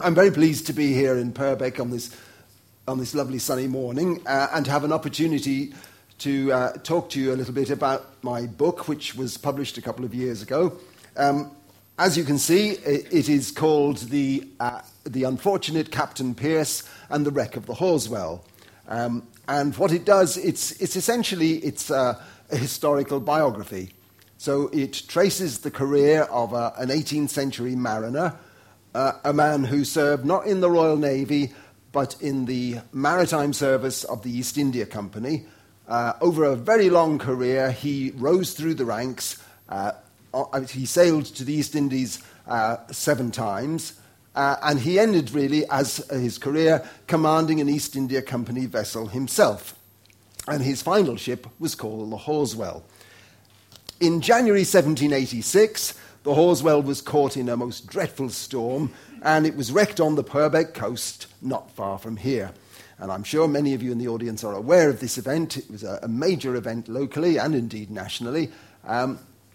I'm very pleased to be here in Purbeck on this lovely sunny morning and to have an opportunity to talk to you a little bit about my book, which was published a couple of years ago. As you can see, it is called The Unfortunate Captain Pierce and the Wreck of the Horswell. And what it does, it's essentially a historical biography. So it traces the career of an 18th century mariner, a man who served not in the Royal Navy, but in the maritime service of the East India Company. Over a very long career, he rose through the ranks. He sailed to the East Indies 7 times, and he ended really as his career commanding an East India Company vessel himself. And his final ship was called the Horswell. In January 1786, the Horswell was caught in a most dreadful storm, and it was wrecked on the Purbeck coast, not far from here. And I'm sure many of you in the audience are aware of this event. It was a major event locally and indeed nationally. And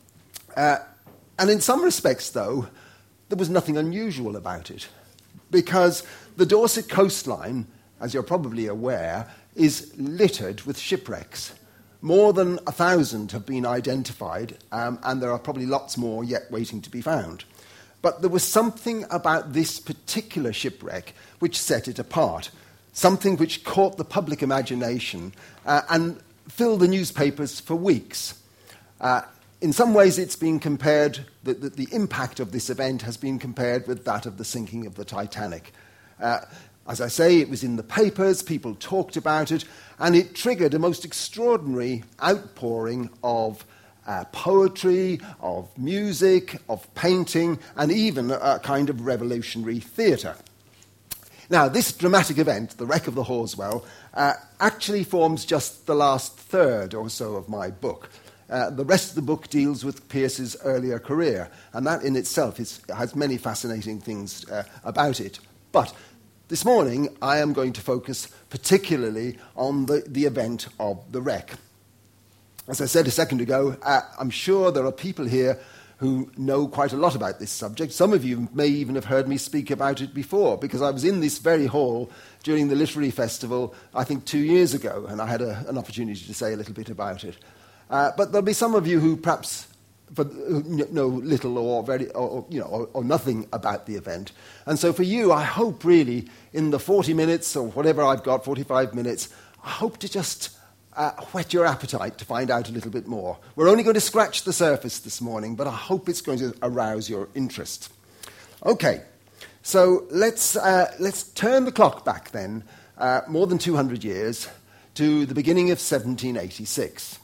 in some respects, though, there was nothing unusual about it, because the Dorset coastline, as you're probably aware, is littered with shipwrecks. More than 1,000 have been identified, and there are probably lots more yet waiting to be found. But there was something about this particular shipwreck which set it apart, something which caught the public imagination and filled the newspapers for weeks. In some ways, it's been compared, the impact of this event has been compared with that of the sinking of the Titanic. As I say, it was in the papers, people talked about it, and it triggered a most extraordinary outpouring of poetry, of music, of painting, and even a kind of revolutionary theatre. Now, this dramatic event, the wreck of the Horswell, actually forms just the last third or so of my book. The rest of the book deals with Pierce's earlier career, and that in itself has many fascinating things about it. But this morning, I am going to focus particularly on the event of the wreck. As I said a second ago, I'm sure there are people here who know quite a lot about this subject. Some of you may even have heard me speak about it before, because I was in this very hall during the Literary Festival, I think 2 years ago, and I had an opportunity to say a little bit about it. But there'll be some of you who perhaps know little or nothing about the event. And so for you, I hope really in the 40 minutes or whatever I've got, 45 minutes, I hope to just whet your appetite to find out a little bit more. We're only going to scratch the surface this morning, but I hope it's going to arouse your interest. Okay, so let's turn the clock back then, more than 200 years, to the beginning of 1786.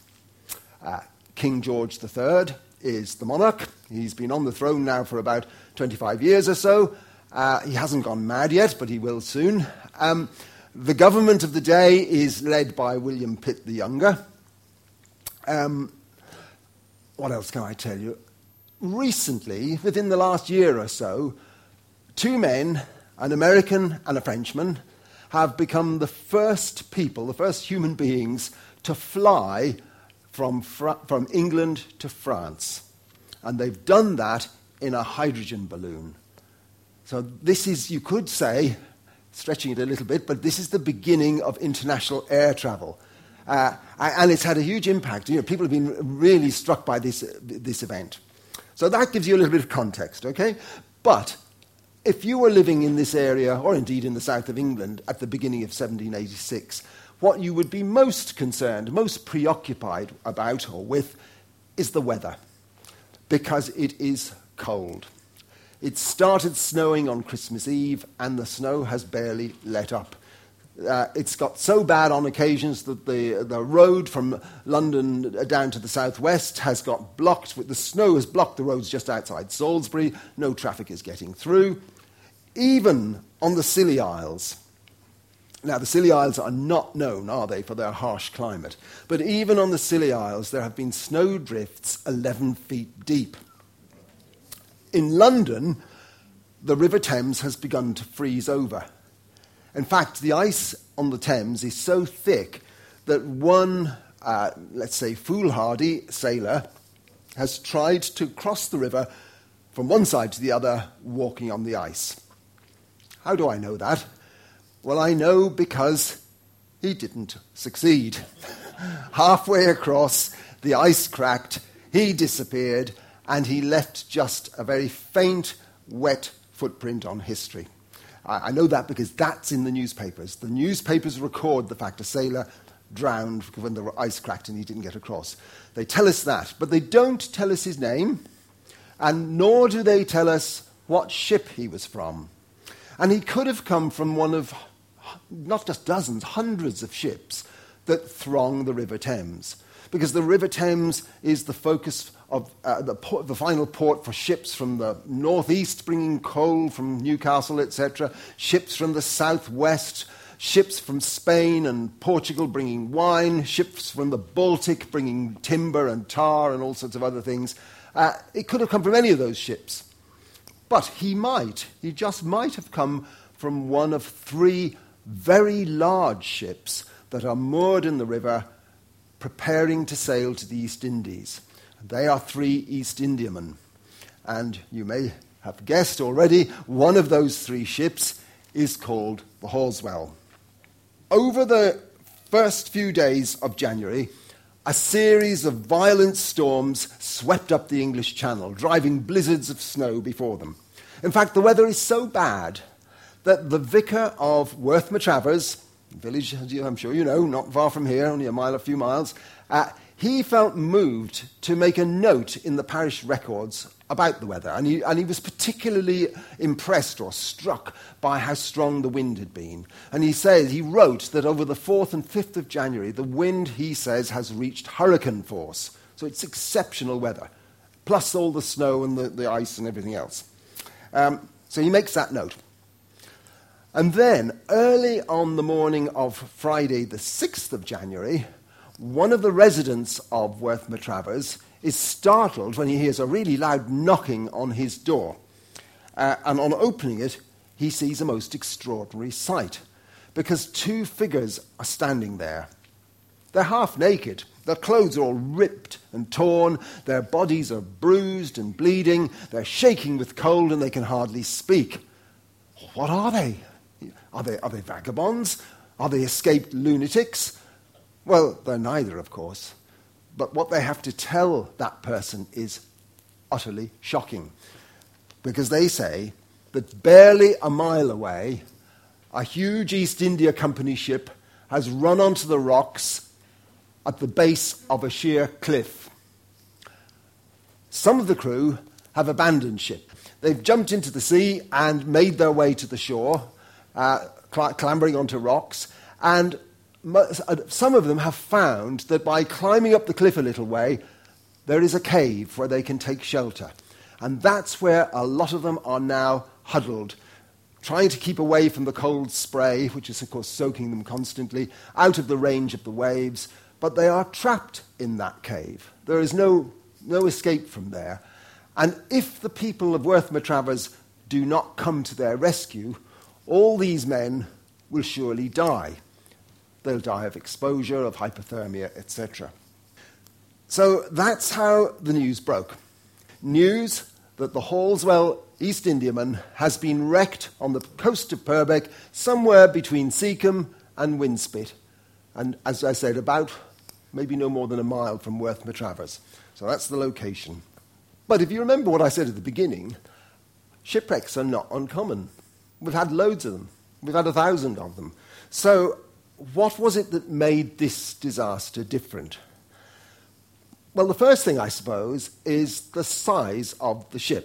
King George III is the monarch. He's been on the throne now for about 25 years or so. He hasn't gone mad yet, but he will soon. The government of the day is led by William Pitt the Younger. What else can I tell you? Recently, within the last year or so, 2 men, an American and a Frenchman, have become the first people, the first human beings to fly from England to France. And they've done that in a hydrogen balloon. So this is, you could say, stretching it a little bit, but this is the beginning of international air travel. And it's had a huge impact. People have been really struck by this event. So that gives you a little bit of context, okay? But if you were living in this area, or indeed in the south of England, at the beginning of 1786, what you would be most concerned, most preoccupied about or with, is the weather, because it is cold. It started snowing on Christmas Eve, and the snow has barely let up. It's got so bad on occasions that the road from London down to the southwest has got blocked. The snow has blocked the roads just outside Salisbury. No traffic is getting through. Even on the Scilly Isles. Now, the Scilly Isles are not known, are they, for their harsh climate. But even on the Scilly Isles, there have been snow drifts 11 feet deep. In London, the River Thames has begun to freeze over. In fact, the ice on the Thames is so thick that one, let's say, foolhardy sailor has tried to cross the river from one side to the other, walking on the ice. How do I know that? Well, I know because he didn't succeed. Halfway across, the ice cracked, he disappeared, and he left just a very faint, wet footprint on history. I know that because that's in the newspapers. The newspapers record the fact a sailor drowned when the ice cracked and he didn't get across. They tell us that, but they don't tell us his name, and nor do they tell us what ship he was from. And he could have come from one of not just dozens, hundreds of ships that throng the River Thames. Because the River Thames is the focus of the final port for ships from the northeast bringing coal from Newcastle, etc., ships from the southwest, ships from Spain and Portugal bringing wine, ships from the Baltic bringing timber and tar and all sorts of other things. It could have come from any of those ships. But he just might have come from one of three very large ships that are moored in the river preparing to sail to the East Indies. They are three East Indiamen. And you may have guessed already, one of those three ships is called the Halsewell. Over the first few days of January, a series of violent storms swept up the English Channel, driving blizzards of snow before them. In fact, the weather is so bad that the vicar of Worth-Matravers, a village, as I'm sure you know, not far from here, only a few miles, he felt moved to make a note in the parish records about the weather. And he was particularly impressed or struck by how strong the wind had been. And he wrote that over the 4th and 5th of January, the wind, he says, has reached hurricane force. So it's exceptional weather, plus all the snow and the ice and everything else. So he makes that note. And then, early on the morning of Friday, the 6th of January, one of the residents of Worth-Matravers is startled when he hears a really loud knocking on his door. And on opening it, he sees a most extraordinary sight, because two figures are standing there. They're half naked. Their clothes are all ripped and torn. Their bodies are bruised and bleeding. They're shaking with cold and they can hardly speak. What are they? Are they vagabonds? Are they escaped lunatics? Well, they're neither, of course. But what they have to tell that person is utterly shocking. Because they say that barely a mile away, a huge East India Company ship has run onto the rocks at the base of a sheer cliff. Some of the crew have abandoned ship. They've jumped into the sea and made their way to the shore, clambering onto rocks, and some of them have found that by climbing up the cliff a little way, there is a cave where they can take shelter. And that's where a lot of them are now huddled, trying to keep away from the cold spray, which is, of course, soaking them constantly, out of the range of the waves, but they are trapped in that cave. There is no escape from there. And if the people of Worth-Matravers do not come to their rescue, all these men will surely die. They'll die of exposure, of hypothermia, etc. So that's how the news broke. News that the Halsewell East Indiaman has been wrecked on the coast of Purbeck, somewhere between Seacombe and Winspit. And as I said, about maybe no more than a mile from Worth-Matravers. So that's the location. But if you remember what I said at the beginning, shipwrecks are not uncommon. We've had loads of them. We've had 1,000 of them. So what was it that made this disaster different? Well, the first thing, I suppose, is the size of the ship.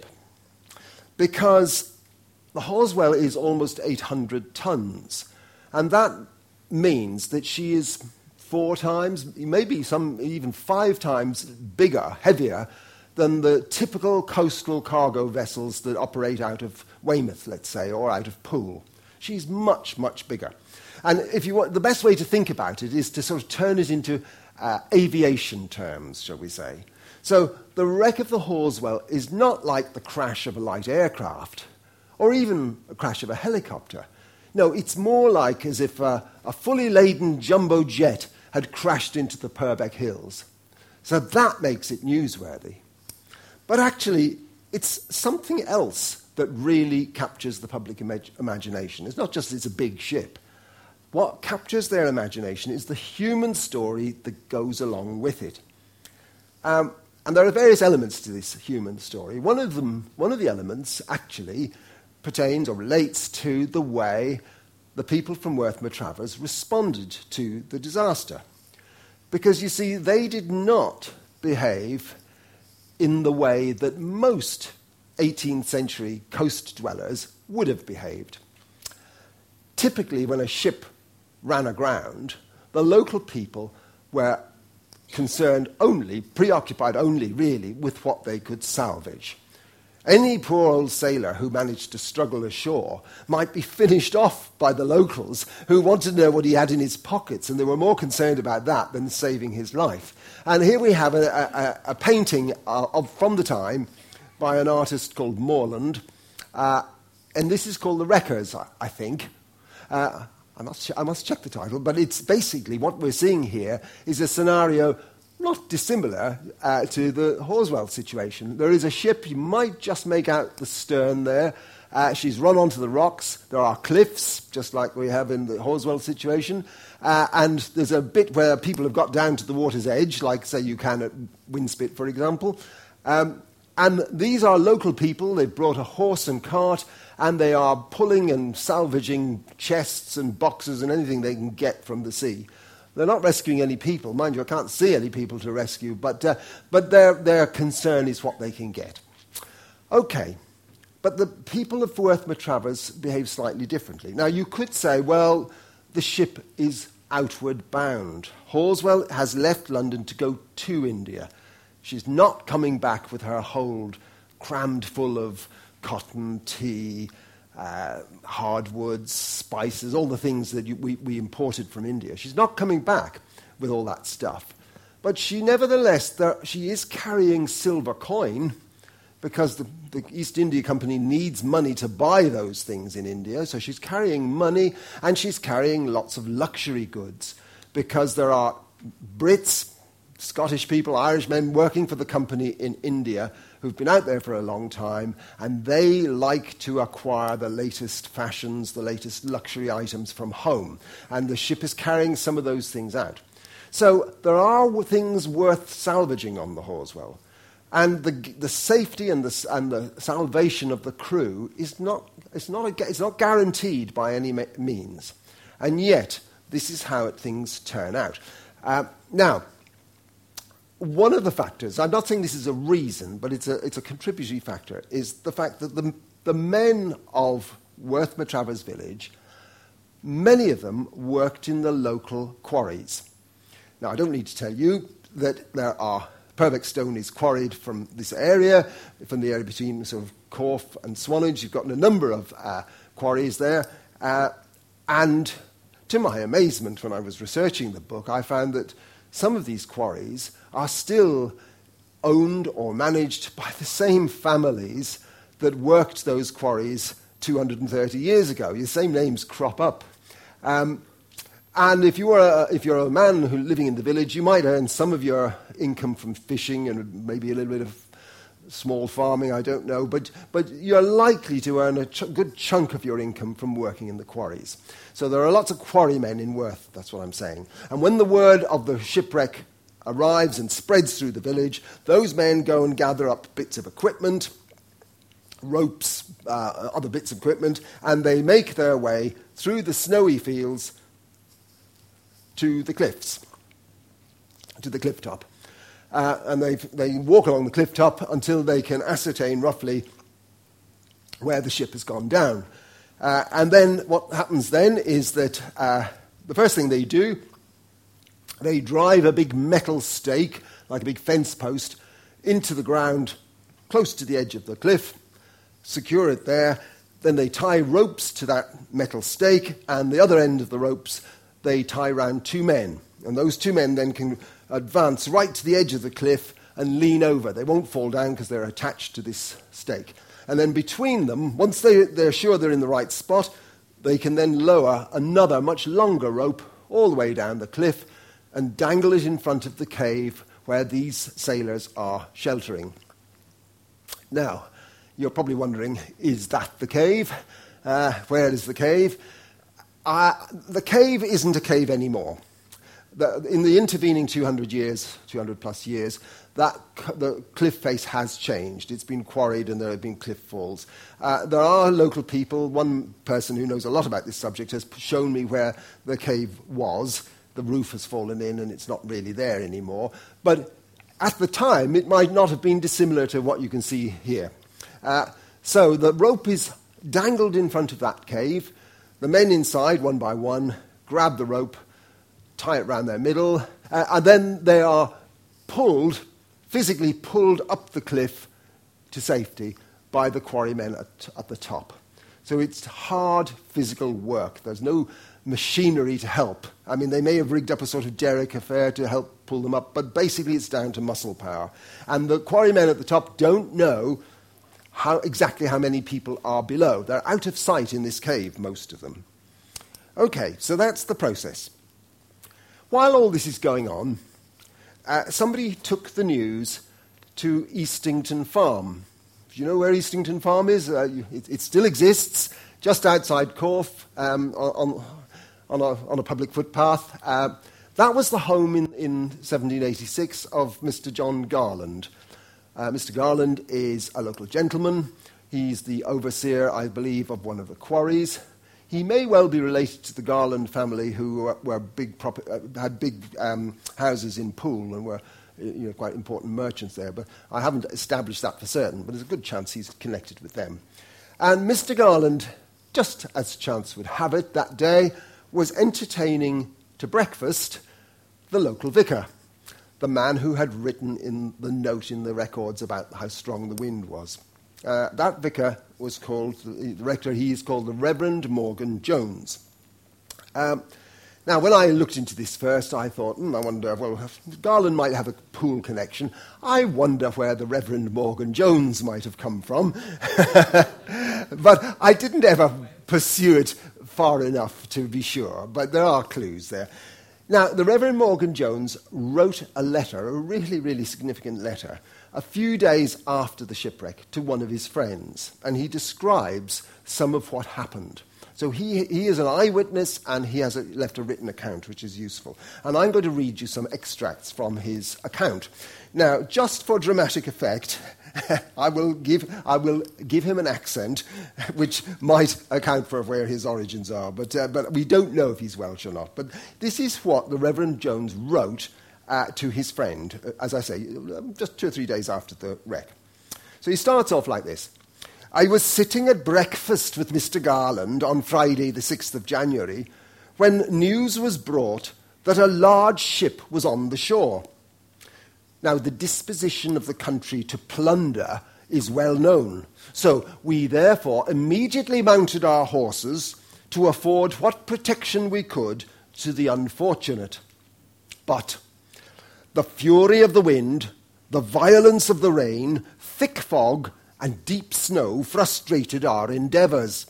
Because the Halsewell is almost 800 tons. And that means that she is 4 times, maybe some even 5 times bigger, heavier, than the typical coastal cargo vessels that operate out of Weymouth, let's say, or out of Poole. She's much, much bigger. And if you want, the best way to think about it is to sort of turn it into aviation terms, shall we say. So the wreck of the Halsewell is not like the crash of a light aircraft, or even a crash of a helicopter. No, it's more like as if a fully laden jumbo jet had crashed into the Purbeck Hills. So that makes it newsworthy. But actually, it's something else that really captures the public imagination. It's not just it's a big ship. What captures their imagination is the human story that goes along with it. And there are various elements to this human story. One of the elements actually pertains or relates to the way the people from Worth Matravers responded to the disaster. Because, you see, they did not behave in the way that most 18th century coast dwellers would have behaved. Typically, when a ship ran aground, the local people were preoccupied only, really, with what they could salvage. Any poor old sailor who managed to struggle ashore might be finished off by the locals who wanted to know what he had in his pockets, and they were more concerned about that than saving his life. And here we have a painting from the time by an artist called Morland, and this is called The Wreckers, I think. I must check the title, but it's basically what we're seeing here is a scenario not dissimilar to the Horswell situation. There is a ship, you might just make out the stern there. She's run onto the rocks. There are cliffs, just like we have in the Horswell situation. And there's a bit where people have got down to the water's edge, like, say, you can at Winspit, for example. And these are local people. They've brought a horse and cart, and they are pulling and salvaging chests and boxes and anything they can get from the sea. They're not rescuing any people. Mind you, I can't see any people to rescue, but their concern is what they can get. Okay, but the people of Worth Matravers behave slightly differently. Now, you could say, well, the ship is outward bound. Horswell has left London to go to India. She's not coming back with her hold crammed full of cotton, tea, hardwoods, spices, all the things that we imported from India. She's not coming back with all that stuff. But she nevertheless, she is carrying silver coin because the East India Company needs money to buy those things in India. So she's carrying money, and she's carrying lots of luxury goods because there are Brits, Scottish people, Irish men working for the company in India who've been out there for a long time, and they like to acquire the latest fashions, the latest luxury items from home. And the ship is carrying some of those things out. So there are things worth salvaging on the Horswell. And the safety and the salvation of the crew is not guaranteed by any means. And yet, this is how things turn out. Now, one of the factors, I'm not saying this is a reason, but it's a contributory factor, is the fact that the men of Worth Matravers village, many of them worked in the local quarries. Now, I don't need to tell you that Purbeck stone is quarried from this area, from the area between sort of Corfe and Swanage. You've got a number of quarries there. And to my amazement, when I was researching the book, I found that some of these quarries are still owned or managed by the same families that worked those quarries 230 years ago. The same names crop up. And if you're a man who living in the village, you might earn some of your income from fishing and maybe a little bit of small farming, I don't know, but you're likely to earn a good chunk of your income from working in the quarries. So there are lots of quarrymen in Worth, that's what I'm saying. And when the word of the shipwreck arrives and spreads through the village, those men go and gather up bits of equipment, ropes, other bits of equipment, and they make their way through the snowy fields to the cliffs, to the cliff top. And they walk along the cliff top until they can ascertain roughly where the ship has gone down. And then what happens then is that the first thing they do, they drive a big metal stake, like a big fence post, into the ground close to the edge of the cliff, secure it there. Then they tie ropes to that metal stake, and the other end of the ropes they tie round two men. And those two men then can advance right to the edge of the cliff and lean over. They won't fall down because they're attached to this stake. And then between them, once they're sure they're in the right spot, they can then lower another much longer rope all the way down the cliff and dangle it in front of the cave where these sailors are sheltering. Now, you're probably wondering, is that the cave? Where is the cave? The cave isn't a cave anymore. In the intervening 200 plus years, the cliff face has changed. It's been quarried and there have been cliff falls. There are local people. One person who knows a lot about this subject has shown me where the cave was. The roof has fallen in and it's not really there anymore. But at the time, it might not have been dissimilar to what you can see here. So the rope is dangled in front of that cave. The men inside, one by one, grab the rope, tie it round their middle, and then they are physically pulled up the cliff to safety by the quarrymen at the top. So it's hard physical work. There's no machinery to help. I mean, they may have rigged up a sort of derrick affair to help pull them up, but basically it's down to muscle power. And the quarrymen at the top don't know exactly how many people are below. They're out of sight in this cave, most of them. Okay, so that's the process. While all this is going on, somebody took the news to Eastington Farm. Do you know where Eastington Farm is? It still exists, just outside Corfe, on a public footpath. That was the home in 1786 of Mr. John Garland. Mr. Garland is a local gentleman. He's the overseer, I believe, of one of the quarries. He may well be related to the Garland family, who had big houses in Poole and were quite important merchants there. But I haven't established that for certain, but there's a good chance he's connected with them. And Mr. Garland, just as chance would have it that day, was entertaining to breakfast the local vicar, the man who had written in the note in the records about how strong the wind was. That vicar was called, the rector, he is called the Reverend Morgan Jones. Now, when I looked into this first, I thought, I wonder, well, Garland might have a Poole connection. I wonder where the Reverend Morgan Jones might have come from. But I didn't ever pursue it far enough to be sure, but there are clues there. Now, the Reverend Morgan Jones wrote a letter, a really, really significant letter, a few days after the shipwreck to one of his friends, and he describes some of what happened. So he is an eyewitness, and he has left a written account, which is useful. And I'm going to read you some extracts from his account. Now, just for dramatic effect, I will give him an accent, which might account for where his origins are, but we don't know if he's Welsh or not. But this is what the Reverend Jones wrote to his friend, as I say, just 2 or 3 days after the wreck. So he starts off like this. I was sitting at breakfast with Mr. Garland on Friday the 6th of January when news was brought that a large ship was on the shore. Now, the disposition of the country to plunder is well known, so we therefore immediately mounted our horses to afford what protection we could to the unfortunate. But the fury of the wind, the violence of the rain, thick fog, and deep snow frustrated our endeavours.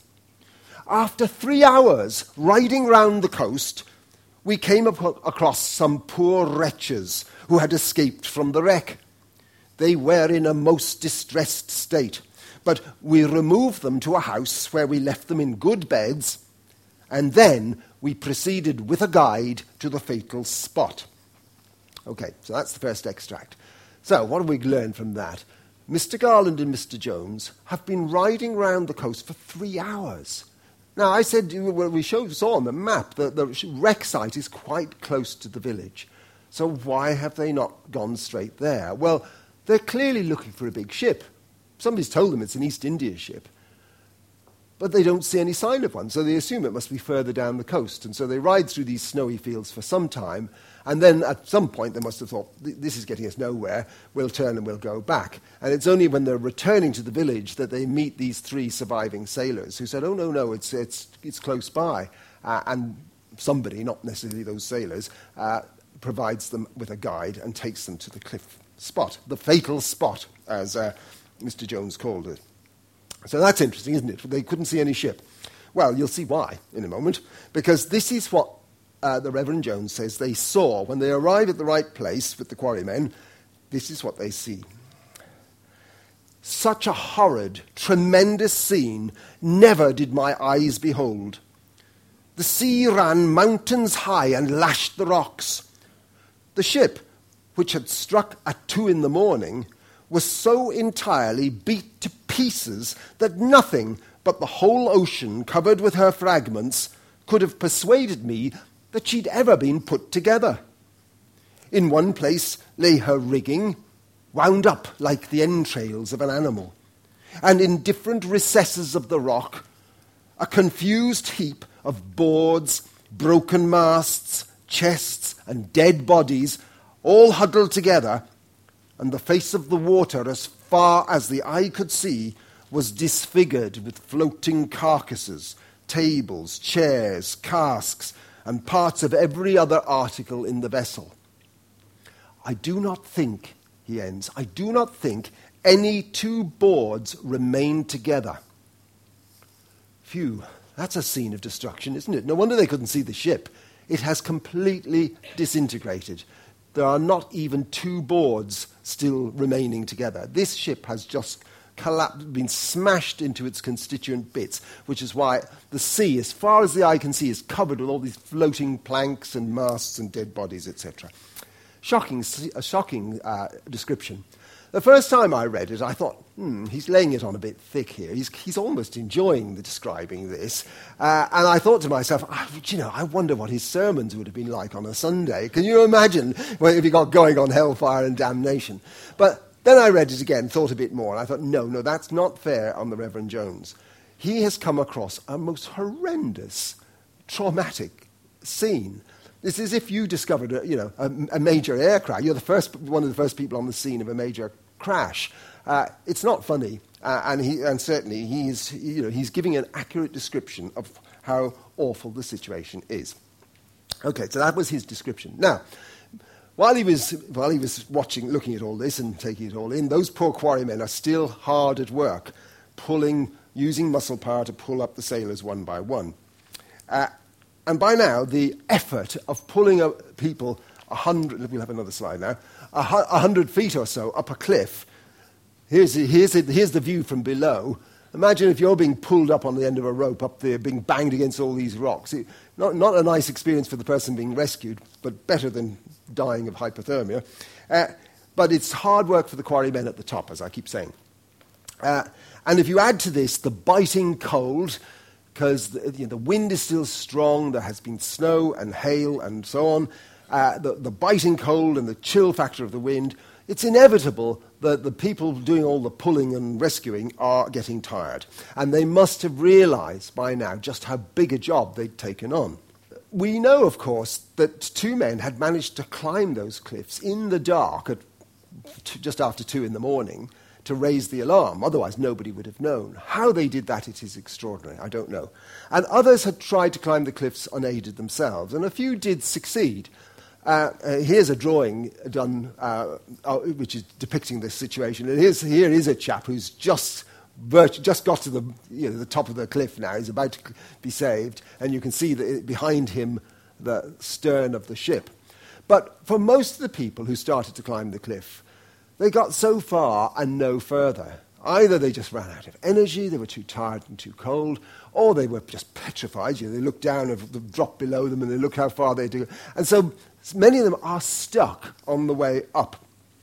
After 3 hours riding round the coast, we came across some poor wretches who had escaped from the wreck. They were in a most distressed state, but we removed them to a house where we left them in good beds, and then we proceeded with a guide to the fatal spot. Okay, so that's the first extract. So what have we learned from that? Mr. Garland and Mr. Jones have been riding round the coast for 3 hours. Now, I said, well, we saw on the map that the wreck site is quite close to the village. So why have they not gone straight there? Well, they're clearly looking for a big ship. Somebody's told them it's an East India ship. But they don't see any sign of one, so they assume it must be further down the coast. And so they ride through these snowy fields for some time, and then at some point they must have thought, this is getting us nowhere, we'll turn and we'll go back. And it's only when they're returning to the village that they meet these 3 surviving sailors who said, oh, no, it's close by. And somebody, not necessarily those sailors, provides them with a guide and takes them to the cliff spot, the fatal spot, as Mr. Jones called it. So that's interesting, isn't it? They couldn't see any ship. Well, you'll see why in a moment, because this is what the Reverend Jones says they saw. When they arrive at the right place with the quarrymen, this is what they see. such a horrid, tremendous scene never did my eyes behold. The sea ran mountains high and lashed the rocks. The ship, which had struck at 2 a.m, was so entirely beat to pieces that nothing but the whole ocean covered with her fragments could have persuaded me that she'd ever been put together. In one place lay her rigging, wound up like the entrails of an animal, and in different recesses of the rock, a confused heap of boards, broken masts, chests, and dead bodies, all huddled together, and the face of the water, as far as the eye could see, was disfigured with floating carcasses, tables, chairs, casks, and parts of every other article in the vessel. I do not think, he ends, I do not think any 2 boards remained together. Phew, that's a scene of destruction, isn't it? No wonder they couldn't see the ship. It has completely disintegrated. There are not even 2 boards still remaining together. This ship has just collapsed, been smashed into its constituent bits, which is why the sea, as far as the eye can see, is covered with all these floating planks and masts and dead bodies, etc. A shocking description. The first time I read it, I thought, he's laying it on a bit thick here. He's almost enjoying the describing this. And I thought to myself, I wonder what his sermons would have been like on a Sunday. Can you imagine if he got going on hellfire and damnation? But then I read it again, thought a bit more, and I thought, no, that's not fair on the Reverend Jones. He has come across a most horrendous, traumatic scene. It's as if you discovered a major aircraft. You're one of the first people on the scene of a major crash. It's not funny, and certainly he's giving an accurate description of how awful the situation is. Okay, so that was his description. Now, while he was looking at all this and taking it all in, those poor quarrymen are still hard at work, using muscle power to pull up the sailors one by one. And by now, the effort of pulling up people 100, we'll have another slide now, 100 feet or so up a cliff. Here's the view from below. Imagine if you're being pulled up on the end of a rope up there, being banged against all these rocks. Not a nice experience for the person being rescued, but better than dying of hypothermia. But it's hard work for the quarrymen at the top, as I keep saying. And if you add to this the biting cold, because the wind is still strong, there has been snow and hail and so on, the biting cold and the chill factor of the wind, it's inevitable that the people doing all the pulling and rescuing are getting tired. And they must have realized by now just how big a job they'd taken on. We know, of course, that 2 men had managed to climb those cliffs in the dark at just after 2 a.m, to raise the alarm. Otherwise, nobody would have known. How they did that, it is extraordinary. I don't know. And others had tried to climb the cliffs unaided themselves, and a few did succeed. Here's a drawing done, which is depicting this situation. And here is a chap who's just got to the top of the cliff now. He's about to be saved, and you can see behind him the stern of the ship. But for most of the people who started to climb the cliff, they got so far and no further. Either they just ran out of energy, they were too tired and too cold, or they were just petrified. They looked down and the drop below them and they looked how far they'd go. And so many of them are stuck on the way up.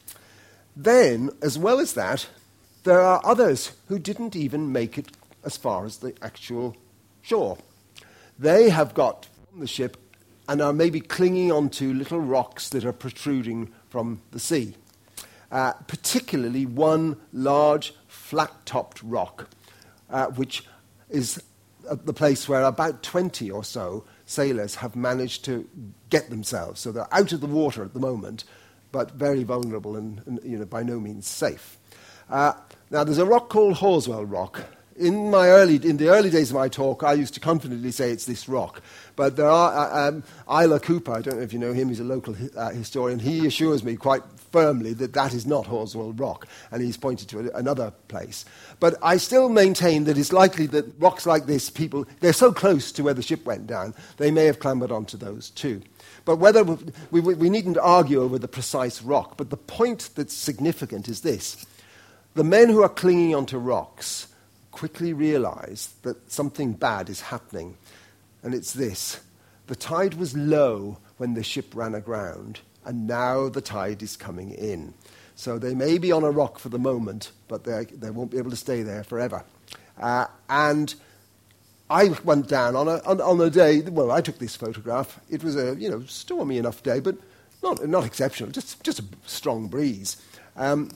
Then, as well as that, there are others who didn't even make it as far as the actual shore. They have got from the ship and are maybe clinging onto little rocks that are protruding from the sea. Particularly one large flat-topped rock, which is the place where about 20 or so sailors have managed to get themselves. So they're out of the water at the moment, but very vulnerable and by no means safe. Now, there's a rock called Horswell Rock. In the early days of my talk, I used to confidently say it's this rock. But there are Isla Cooper, I don't know if you know him, he's a local historian. He assures me quite firmly that is not Horswell Rock, and he's pointed to another place. But I still maintain that it's likely that rocks like this, they're so close to where the ship went down, they may have clambered onto those too. But whether we needn't argue over the precise rock, but the point that's significant is this. The men who are clinging onto rocks quickly realise that something bad is happening, and it's this. The tide was low when the ship ran aground, and now the tide is coming in. So they may be on a rock for the moment, but they won't be able to stay there forever. And I went down on a day, well, I took this photograph. It was a stormy enough day, but not exceptional, just a strong breeze. And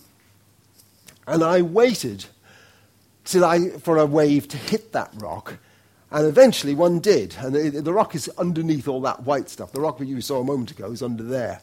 I waited for a wave to hit that rock, and eventually one did. And the rock is underneath all that white stuff. The rock that you saw a moment ago is under there.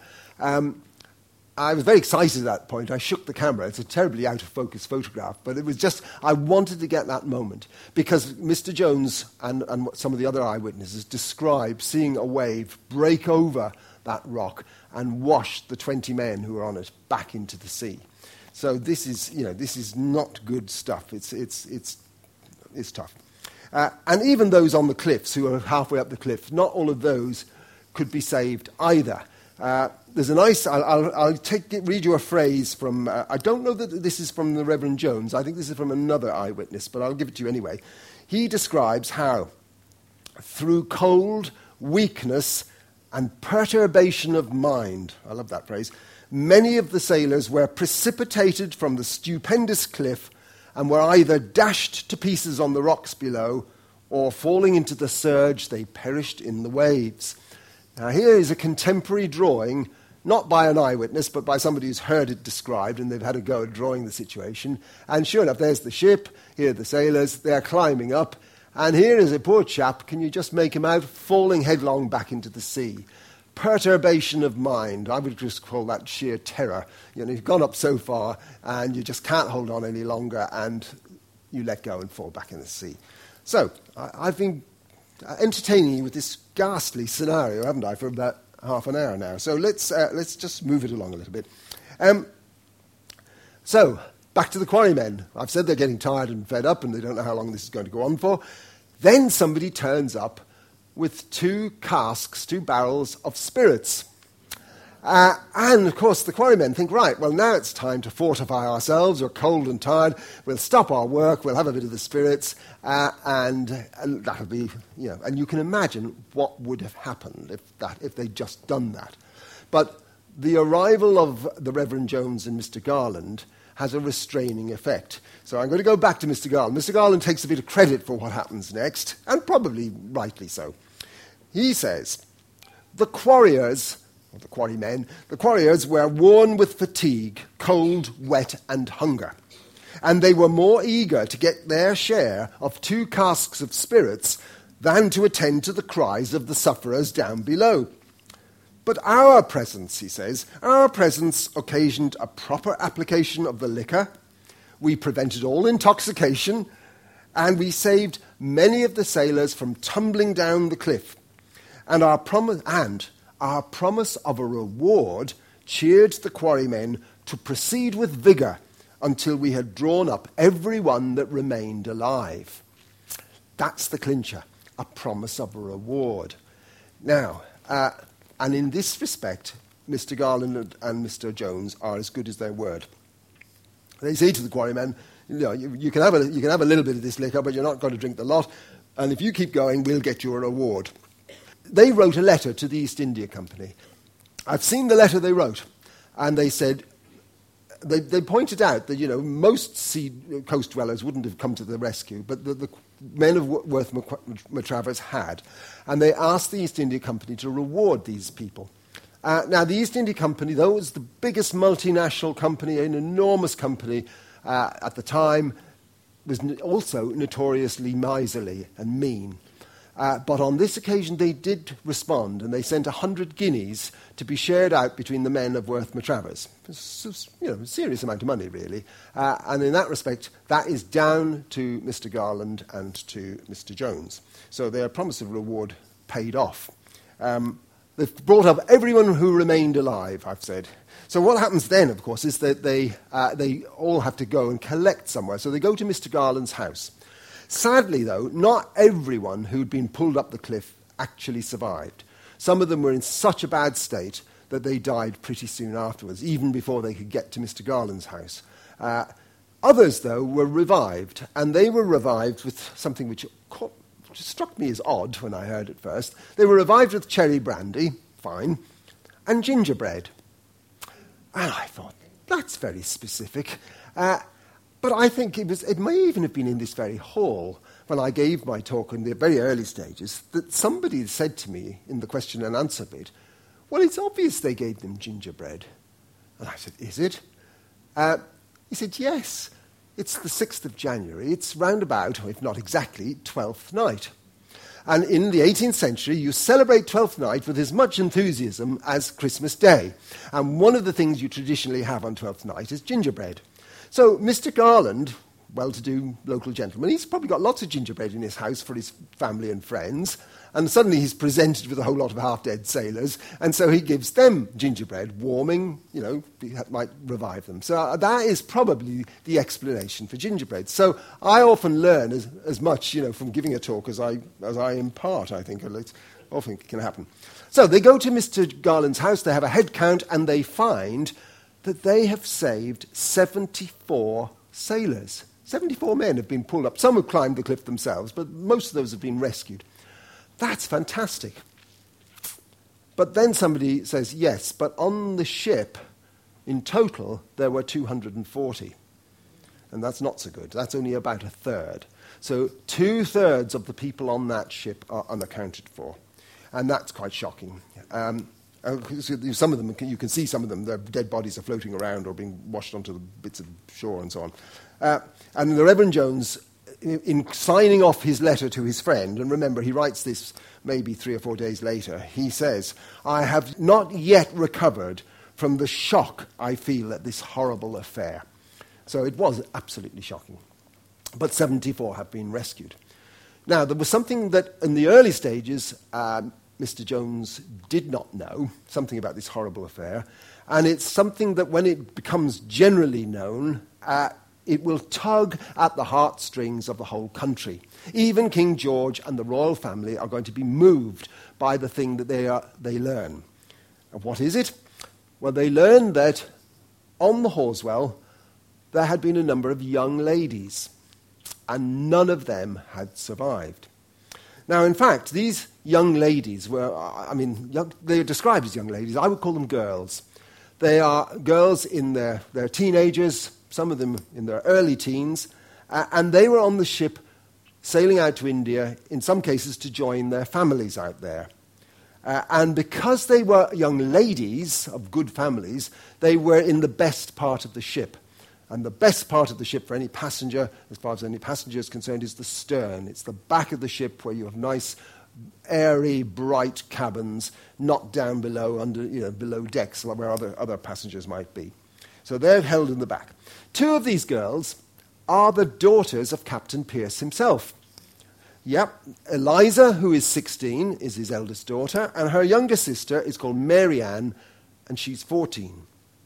I was very excited at that point. I shook the camera. It's a terribly out-of-focus photograph, but it was just, I wanted to get that moment because Mr. Jones and some of the other eyewitnesses described seeing a wave break over that rock and wash the 20 men who were on it back into the sea. So this is not good stuff. It's tough. And even those on the cliffs who are halfway up the cliff, not all of those could be saved either. There's a nice, I'll read you a phrase from, I don't know that this is from the Reverend Jones, I think this is from another eyewitness, but I'll give it to you anyway. He describes how, through cold, weakness, and perturbation of mind, I love that phrase, many of the sailors were precipitated from the stupendous cliff and were either dashed to pieces on the rocks below, or falling into the surge, they perished in the waves. Now here is a contemporary drawing, not by an eyewitness, but by somebody who's heard it described, and they've had a go at drawing the situation. And sure enough, there's the ship, here are the sailors, they're climbing up, and here is a poor chap, can you just make him out, falling headlong back into the sea. Perturbation of mind, I would just call that sheer terror. You've gone up so far, and you just can't hold on any longer, and you let go and fall back in the sea. So, I've been entertaining you with this ghastly scenario, haven't I, for about half an hour now. So let's just move it along a little bit. So, back to the quarrymen. I've said they're getting tired and fed up and they don't know how long this is going to go on for. Then somebody turns up with 2 barrels of spirits. And, of course, the quarrymen think, right, well, now it's time to fortify ourselves. We're cold and tired. We'll stop our work. We'll have a bit of the spirits. And that'll be, and you can imagine what would have happened if they'd just done that. But the arrival of the Reverend Jones and Mr. Garland has a restraining effect. So I'm going to go back to Mr. Garland. Mr. Garland takes a bit of credit for what happens next, and probably rightly so. He says, the quarrymen were worn with fatigue, cold, wet, and hunger. And they were more eager to get their share of 2 casks of spirits than to attend to the cries of the sufferers down below. But our presence, he says, our presence occasioned a proper application of the liquor. We prevented all intoxication, and we saved many of the sailors from tumbling down the cliff. And our promise of a reward cheered the quarrymen to proceed with vigour until we had drawn up every one that remained alive. That's the clincher, a promise of a reward. Now, and in this respect, Mr. Garland and Mr. Jones are as good as their word. They say to the quarrymen, you can have a little bit of this liquor, but you're not going to drink the lot, and if you keep going, we'll get you a reward. They wrote a letter to the East India Company. I've seen the letter they wrote, and they said, they pointed out that, most sea coast dwellers wouldn't have come to the rescue, but the men of Worth Matravers had, and they asked the East India Company to reward these people. Now, the East India Company, though, was the biggest multinational company, an enormous company at the time, was also notoriously miserly and mean. But on this occasion they did respond, and they sent 100 guineas to be shared out between the men of Worth Matravers. It's a serious amount of money, really. And in that respect, that is down to Mr. Garland and to Mr. Jones. So their promise of reward paid off. They've brought up everyone who remained alive, I've said. So what happens then, of course, is that they all have to go and collect somewhere. So they go to Mr. Garland's house. Sadly, though, not everyone who'd been pulled up the cliff actually survived. Some of them were in such a bad state that they died pretty soon afterwards, even before they could get to Mr. Garland's house. Others, though, were revived, and they were revived with something which struck me as odd when I heard it first. They were revived with cherry brandy, fine, and gingerbread. And I thought, that's very specific. But I think it may even have been in this very hall, when I gave my talk in the very early stages, that somebody said to me in the question and answer bit, well, it's obvious they gave them gingerbread. And I said, is it? He said, yes. It's the 6th of January. It's round about, if not exactly, Twelfth Night. And in the 18th century, you celebrate Twelfth Night with as much enthusiasm as Christmas Day. And one of the things you traditionally have on Twelfth Night is gingerbread. So Mr. Garland, well-to-do local gentleman, he's probably got lots of gingerbread in his house for his family and friends, and suddenly he's presented with a whole lot of half-dead sailors, and so he gives them gingerbread, warming, that might revive them. So that is probably the explanation for gingerbread. So I often learn as much, from giving a talk as I impart, I think. It often can happen. So they go to Mr. Garland's house, they have a head count, and they find that they have saved 74 sailors. 74 men have been pulled up. Some have climbed the cliff themselves, but most of those have been rescued. That's fantastic. But then somebody says, yes, but on the ship, in total, there were 240. And that's not so good. That's only about a third. So 2/3 of the people on that ship are unaccounted for. And that's quite shocking. Some of them, you can see some of them, their dead bodies are floating around or being washed onto the bits of shore and so on. And the Reverend Jones, in signing off his letter to his friend, and remember, he writes this maybe 3 or 4 days later, he says, I have not yet recovered from the shock I feel at this horrible affair. So it was absolutely shocking. But 74 have been rescued. Now, there was something that in the early stages, Mr. Jones did not know, something about this horrible affair, and it's something that when it becomes generally known, it will tug at the heartstrings of the whole country. Even King George and the royal family are going to be moved by the thing that they learn. And what is it? Well, they learn that on the Horswell there had been a number of young ladies, and none of them had survived. Now, in fact, these young ladies were, they are described as young ladies. I would call them girls. They are girls in their teenagers, some of them in their early teens, and they were on the ship sailing out to India, in some cases to join their families out there. And because they were young ladies of good families, they were in the best part of the ship. And the best part of the ship for any passenger, as far as any passenger is concerned, is the stern. It's the back of the ship where you have nice, airy, bright cabins, not down below, below decks where other passengers might be. So they're held in the back. 2 of these girls are the daughters of Captain Pierce himself. Yep, Eliza, who is 16, is his eldest daughter, and her younger sister is called Mary Ann, and she's 14.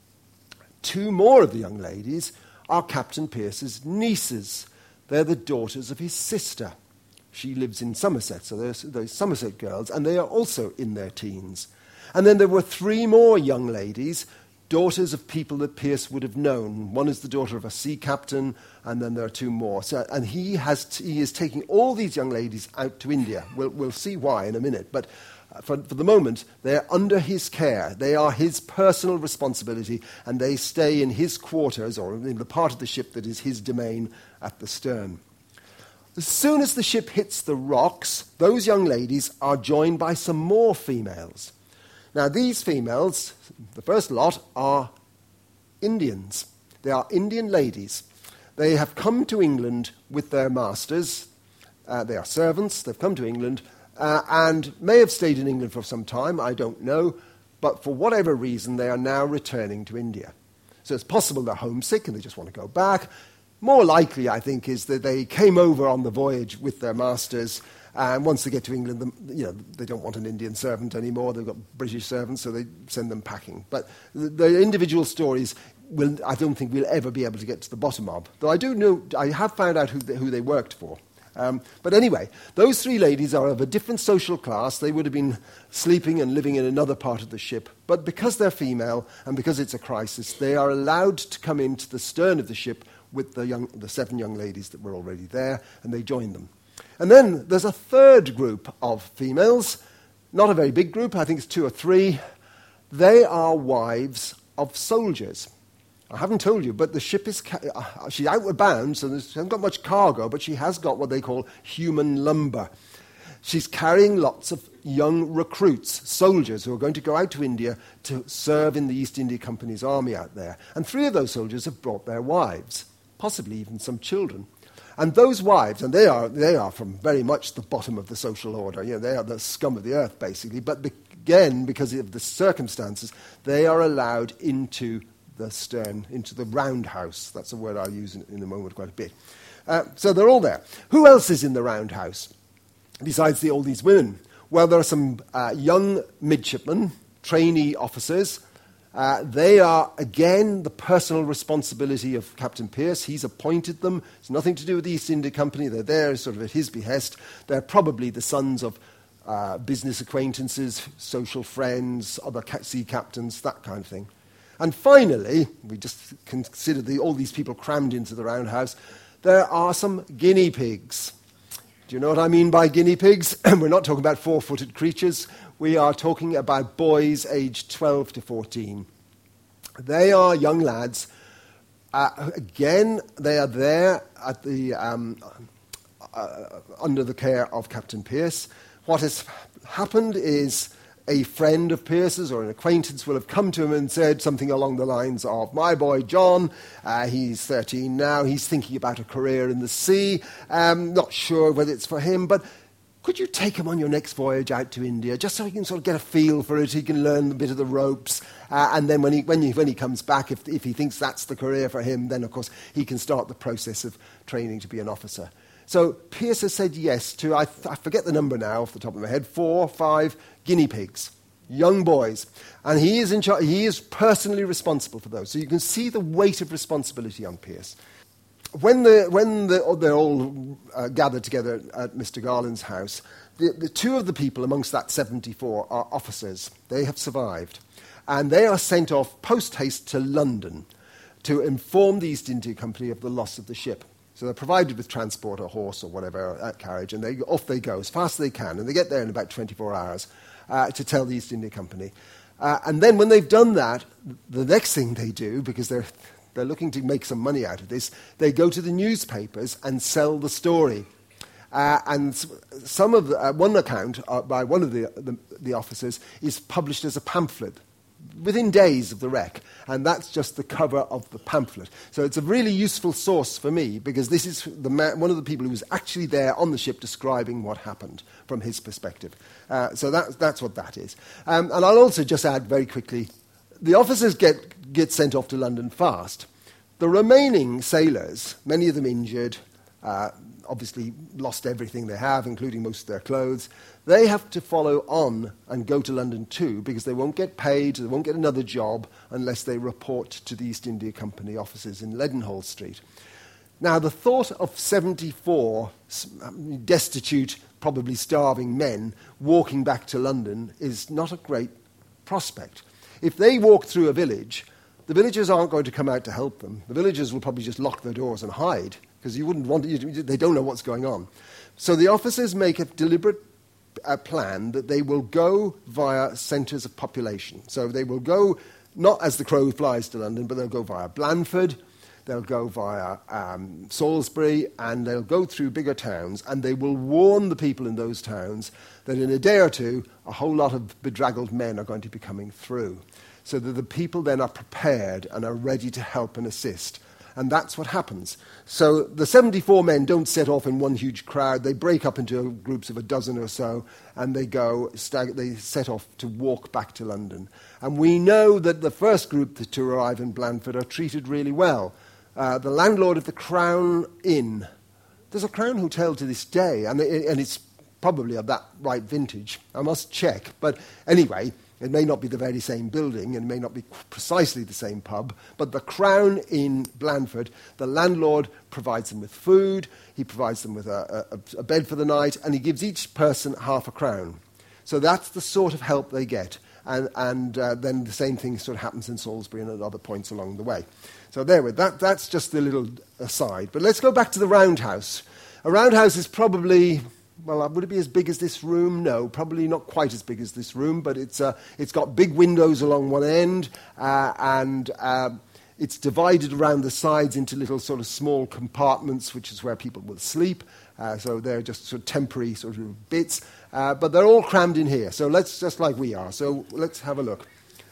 2 more of the young ladies are Captain Pierce's nieces. They're the daughters of his sister. She lives in Somerset, so they're Somerset girls, and they are also in their teens. And then there were 3 more young ladies, daughters of people that Pierce would have known. One is the daughter of a sea captain, and then there are 2 more. And he is taking all these young ladies out to India. We'll see why in a minute, but for the moment, they're under his care. They are his personal responsibility, and they stay in his quarters, or in the part of the ship that is his domain at the stern. As soon as the ship hits the rocks, those young ladies are joined by some more females. Now, these females, the first lot, are Indians. They are Indian ladies. They have come to England with their masters. They are servants. They've come to England and may have stayed in England for some time, I don't know, but for whatever reason, they are now returning to India. So it's possible they're homesick and they just want to go back. More likely, I think, is that they came over on the voyage with their masters, and once they get to England, they don't want an Indian servant anymore. They've got British servants, so they send them packing. But the individual stories, I don't think we'll ever be able to get to the bottom of. Though I do know, I have found out who they worked for. But anyway, those 3 ladies are of a different social class. They would have been sleeping and living in another part of the ship. But because they're female and because it's a crisis, they are allowed to come into the stern of the ship with the 7 young ladies that were already there, and they joined them. And then there's a third group of females, not a very big group, I think it's 2 or 3. They are wives of soldiers. I haven't told you, but the ship is... she's outward bound, so she hasn't got much cargo, but she has got what they call human lumber. She's carrying lots of young recruits, soldiers, who are going to go out to India to serve in the East India Company's army out there. And 3 of those soldiers have brought their wives, possibly even some children. And those wives, and they are from very much the bottom of the social order. You know, they are the scum of the earth, basically. But again, because of the circumstances, they are allowed into the stern, into the roundhouse. That's a word I'll use in a moment quite a bit. So they're all there. Who else is in the roundhouse besides all these women? Well, there are some young midshipmen, trainee officers. They are, again, the personal responsibility of Captain Pearce. He's appointed them. It's nothing to do with the East India Company. They're there sort of at his behest. They're probably the sons of business acquaintances, social friends, other sea captains, that kind of thing. And finally, we just consider all these people crammed into the roundhouse, there are some guinea pigs. Do you know what I mean by guinea pigs? We're not talking about 4-footed creatures. We are talking about boys aged 12 to 14. They are young lads. Again, they are there at the under the care of Captain Pearce. What has happened is a friend of Pearce's or an acquaintance will have come to him and said something along the lines of, my boy John, he's 13 now, he's thinking about a career in the sea, not sure whether it's for him, but could you take him on your next voyage out to India, just so he can sort of get a feel for it, he can learn a bit of the ropes, and then when he comes back, if he thinks that's the career for him, then of course he can start the process of training to be an officer. So Pearce has said yes to, I forget the number now off the top of my head, 4 or 5 guinea pigs, young boys. And he is in charge, he is personally responsible for those. So you can see the weight of responsibility on Pearce. When they're all gathered together at Mr. Garland's house, the 2 of the people amongst that 74 are officers. They have survived. And they are sent off post-haste to London to inform the East India Company of the loss of the ship. So they're provided with transport, a horse or whatever, carriage, and off they go as fast as they can. And they get there in about 24 hours to tell the East India Company. And then when they've done that, the next thing they do, because they're looking to make some money out of this, they go to the newspapers and sell the story. And some of one account by one of the officers is published as a pamphlet within days of the wreck, and that's just the cover of the pamphlet. So it's a really useful source for me, because this is one of the people who was actually there on the ship describing what happened from his perspective. So that's what that is. And I'll also just add very quickly, the officers get sent off to London fast. The remaining sailors, many of them injured, obviously lost everything they have, including most of their clothes, they have to follow on and go to London too, because they won't get paid, they won't get another job unless they report to the East India Company offices in Leadenhall Street. Now, the thought of 74 destitute, probably starving men walking back to London is not a great prospect. If they walk through a village, the villagers aren't going to come out to help them. The villagers will probably just lock their doors and hide, because you wouldn't want they don't know what's going on. So the officers make a deliberate plan that they will go via centres of population. So they will go, not as the crow flies to London, but they'll go via Blandford, they'll go via Salisbury, and they'll go through bigger towns, and they will warn the people in those towns that in a day or two, a whole lot of bedraggled men are going to be coming through, so that the people then are prepared and are ready to help and assist. And that's what happens. So the 74 men don't set off in one huge crowd. They break up into groups of a dozen or so, and they set off to walk back to London. And we know that the first group to arrive in Blandford are treated really well. The landlord of the Crown Inn. There's a Crown Hotel to this day, and it's probably of that right vintage. I must check. But anyway, it may not be the very same building, and it may not be precisely the same pub, but the Crown in Blandford, the landlord provides them with food, he provides them with a bed for the night, and he gives each person half a crown. So that's the sort of help they get. and then the same thing sort of happens in Salisbury and at other points along the way. So that's just the little aside. But let's go back to the roundhouse. A roundhouse is probably, well, would it be as big as this room? No, probably not quite as big as this room, but it's got big windows along one end, and it's divided around the sides into little sort of small compartments, which is where people will sleep. So they're just sort of temporary sort of bits, but they're all crammed in here. So just like we are. So let's have a look.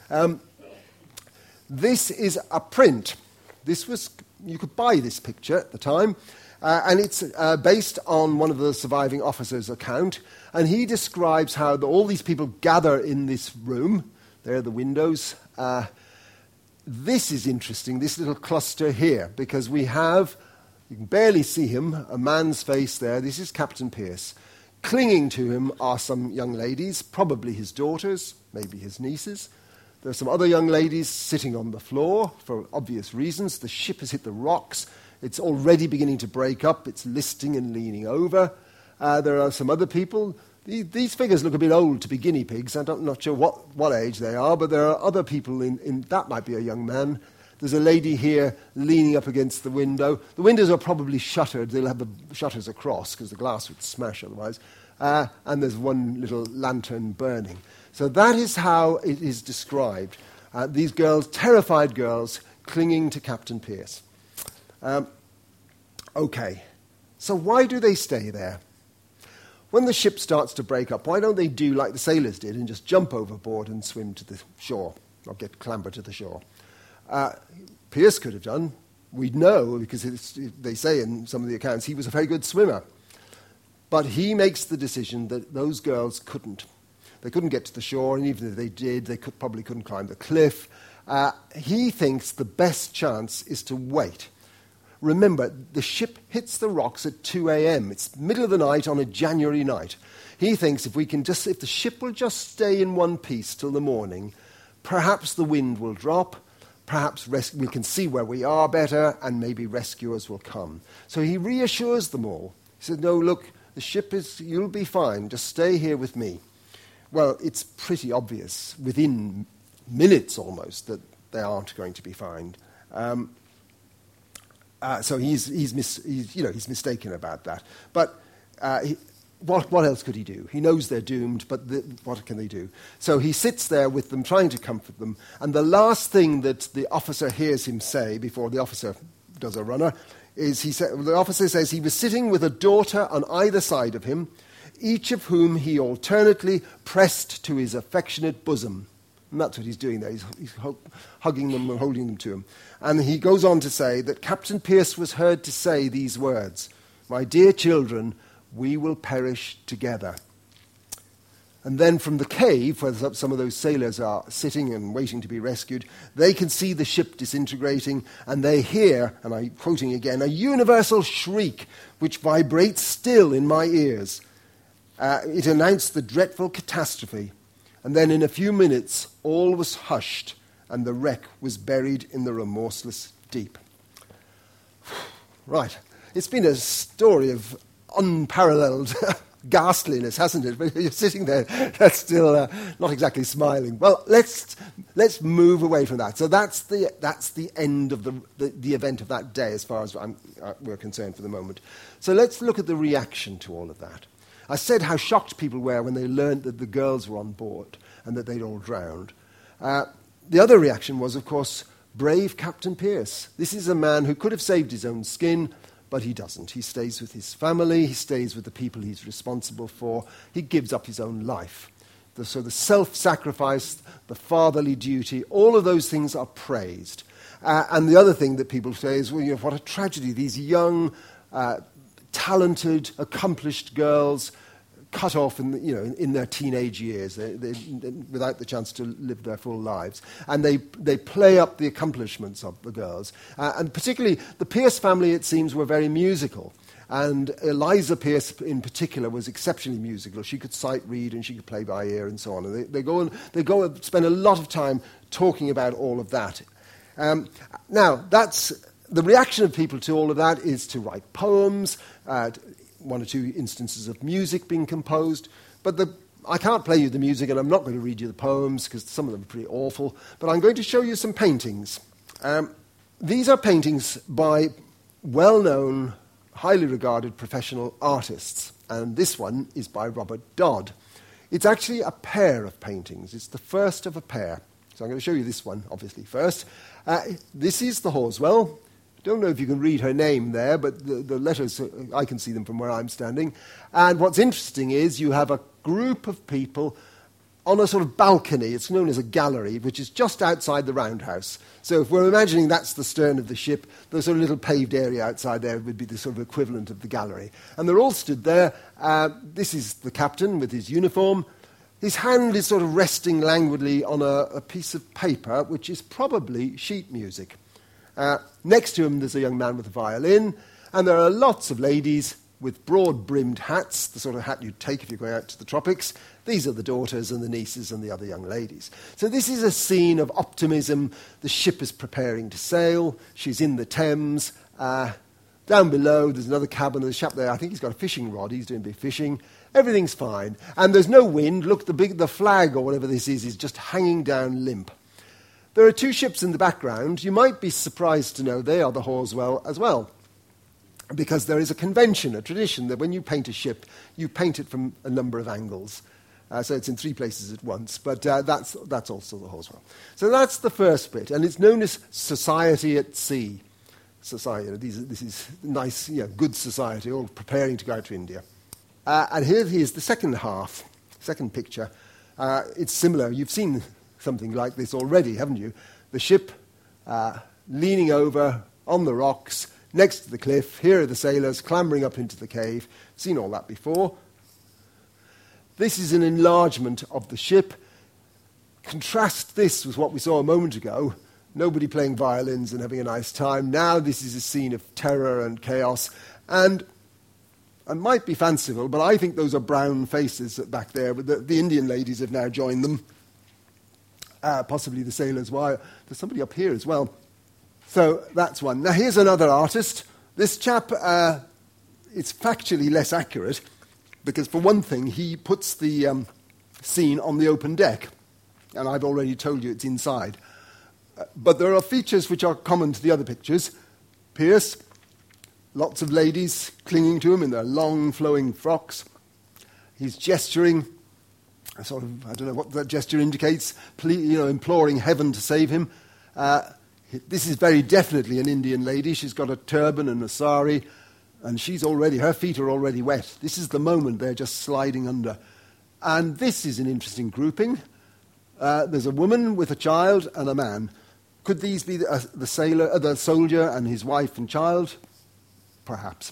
This is a print. You could buy this picture at the time, and it's based on one of the surviving officers' account, and he describes how all these people gather in this room. There are the windows. This is interesting, this little cluster here, because we have, you can barely see him, a man's face there. This is Captain Pearce. Clinging to him are some young ladies, probably his daughters, maybe his nieces. There are some other young ladies sitting on the floor for obvious reasons. The ship has hit the rocks. It's already beginning to break up. It's listing and leaning over. There are some other people. These figures look a bit old to be guinea pigs. I'm not sure what age they are, but there are other people in that might be a young man. There's a lady here leaning up against the window. The windows are probably shuttered. They'll have the shutters across because the glass would smash otherwise. And there's one little lantern burning. So that is how it is described. These girls, terrified girls, clinging to Captain Pearce. Okay, so why do they stay there? When the ship starts to break up, why don't they do like the sailors did and just jump overboard and swim to the shore, or clamber to the shore? Pearce could have done. We know, because they say in some of the accounts, he was a very good swimmer. But he makes the decision that those girls couldn't. They couldn't get to the shore, and even if they did, they probably couldn't climb the cliff. He thinks the best chance is to wait. Remember, the ship hits the rocks at 2 a.m. It's middle of the night on a January night. He thinks if the ship will just stay in one piece till the morning, perhaps the wind will drop, perhaps we can see where we are better, and maybe rescuers will come. So he reassures them all. He says, no, look, the ship you'll be fine, just stay here with me. Well, it's pretty obvious, within minutes almost, that they aren't going to be fine. So he's mistaken about that. But what else could he do? He knows they're doomed, but what can they do? So he sits there with them, trying to comfort them. And the last thing that the officer hears him say before the officer does a runner is the officer says he was sitting with a daughter on either side of him, each of whom he alternately pressed to his affectionate bosom. And that's what he's doing there. He's hugging them and holding them to him. And he goes on to say that Captain Pearce was heard to say these words, "My dear children, we will perish together." And then from the cave, where some of those sailors are sitting and waiting to be rescued, they can see the ship disintegrating, and they hear, and I'm quoting again, "a universal shriek which vibrates still in my ears." It announced the dreadful catastrophe. And then in a few minutes, all was hushed, and the wreck was buried in the remorseless deep. Right. It's been a story of unparalleled ghastliness, hasn't it? But you're sitting there, that's still not exactly smiling. Well, let's move away from that. So that's the end of the event of that day, as far as we're concerned for the moment. So let's look at the reaction to all of that. I said how shocked people were when they learned that the girls were on board and that they'd all drowned. The other reaction was, of course, brave Captain Pearce. This is a man who could have saved his own skin, but he doesn't. He stays with his family, he stays with the people he's responsible for, he gives up his own life. So the self-sacrifice, the fatherly duty, all of those things are praised. And the other thing that people say is, well, what a tragedy, these young, talented, accomplished girls cut off in their teenage years, they without the chance to live their full lives. And they play up the accomplishments of the girls. And particularly, the Pearce family, it seems, were very musical. And Eliza Pearce, in particular, was exceptionally musical. She could sight read and she could play by ear and so on. And they go and spend a lot of time talking about all of that. Now, that's the reaction of people to all of that is to write poems, one or two instances of music being composed. But I can't play you the music, and I'm not going to read you the poems because some of them are pretty awful, but I'm going to show you some paintings. These are paintings by well-known, highly regarded professional artists, and this one is by Robert Dodd. It's actually a pair of paintings. It's the first of a pair. So I'm going to show you this one, obviously, first. This is the Horswell. I don't know if you can read her name there, but the letters, I can see them from where I'm standing. And what's interesting is you have a group of people on a sort of balcony. It's known as a gallery, which is just outside the roundhouse. So if we're imagining that's the stern of the ship, the sort of little paved area outside there would be the sort of equivalent of the gallery. And they're all stood there. This is the captain with his uniform. His hand is sort of resting languidly on a piece of paper, which is probably sheet music. Next to him, there's a young man with a violin, and there are lots of ladies with broad-brimmed hats, the sort of hat you'd take if you're going out to the tropics. These are the daughters and the nieces and the other young ladies. So this is a scene of optimism. The ship is preparing to sail. She's in the Thames. Down below, there's another cabin. There's a chap there. I think he's got a fishing rod. He's doing a bit of fishing. Everything's fine. And there's no wind. Look, the flag or whatever this is just hanging down limp. There are two ships in the background. You might be surprised to know they are the Horswell as well, because there is a convention, a tradition, that when you paint a ship, you paint it from a number of angles. So it's in three places at once, but that's also the Horswell. So that's the first bit, and it's known as Society at Sea. Society, this is nice, good society, all preparing to go out to India. And here is the second half, second picture. It's similar. You've seen something like this already, haven't you? The ship leaning over on the rocks next to the cliff. Here are the sailors clambering up into the cave. Seen all that before. This is an enlargement of the ship. Contrast this with what we saw a moment ago. Nobody playing violins and having a nice time. Now this is a scene of terror and chaos. And it might be fanciful, but I think those are brown faces back there. But the Indian ladies have now joined them. Possibly the sailors. Why? There's somebody up here as well. So that's one. Now here's another artist. This chap, it's factually less accurate because, for one thing, he puts the scene on the open deck. And I've already told you it's inside. But there are features which are common to the other pictures. Pierce, lots of ladies clinging to him in their long flowing frocks. He's gesturing, I don't know what that gesture indicates, imploring heaven to save him. This is very definitely an Indian lady. She's got a turban and a sari, and her feet are already wet. This is the moment they're just sliding under. And this is an interesting grouping. There's a woman with a child and a man. Could these be the soldier and his wife and child? Perhaps.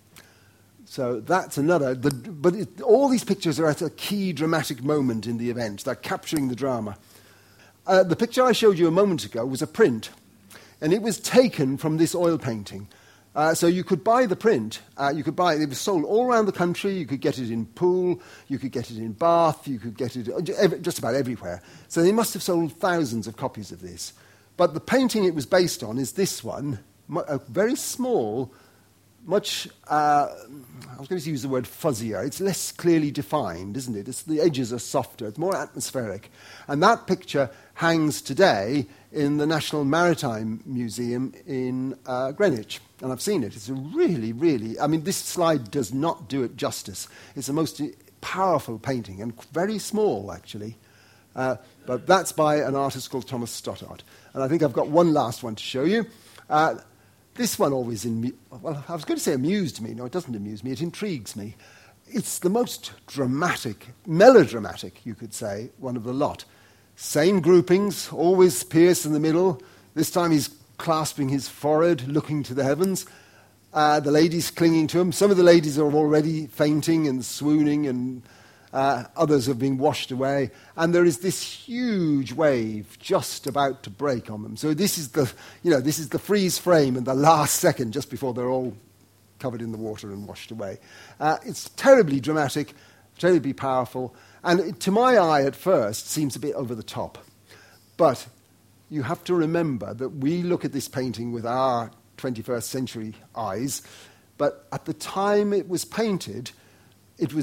So that's another. All these pictures are at a key dramatic moment in the event. They're capturing the drama. The picture I showed you a moment ago was a print, and it was taken from this oil painting. So you could buy the print. It was sold all around the country. You could get it in Poole. You could get it in Bath. You could get it just about everywhere. So they must have sold thousands of copies of this. But the painting it was based on is this one, a very small, much, I was going to use the word fuzzier. It's less clearly defined, isn't it? The edges are softer. It's more atmospheric. And that picture hangs today in the National Maritime Museum in Greenwich. And I've seen it. It's a really, really... this slide does not do it justice. It's the most powerful painting, and very small, actually. But that's by an artist called Thomas Stothard. And I think I've got one last one to show you. This one always, I was going to say amused me. No, it doesn't amuse me. It intrigues me. It's the most dramatic, melodramatic, you could say, one of the lot. Same groupings, always Pierce in the middle. This time he's clasping his forehead, looking to the heavens. The ladies clinging to him. Some of the ladies are already fainting and swooning, and others have been washed away. And there is this huge wave just about to break on them. So this is the freeze frame in the last second, just before they're all covered in the water and washed away. It's terribly dramatic, terribly powerful, and to my eye at first seems a bit over the top. But you have to remember that we look at this painting with our 21st century eyes, but at the time it was painted, it was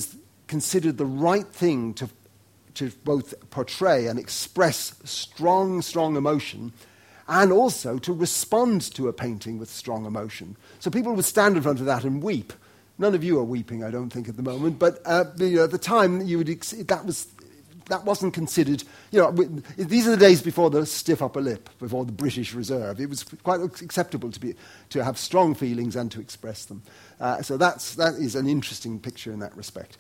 considered the right thing to both portray and express strong emotion, and also to respond to a painting with strong emotion. So people would stand in front of that and weep. None of you are weeping, I don't think, at the moment, but at the time that wasn't considered. These are the days before the stiff upper lip, before the British Reserve. It was quite acceptable to have strong feelings and to express them. So that is an interesting picture in that respect.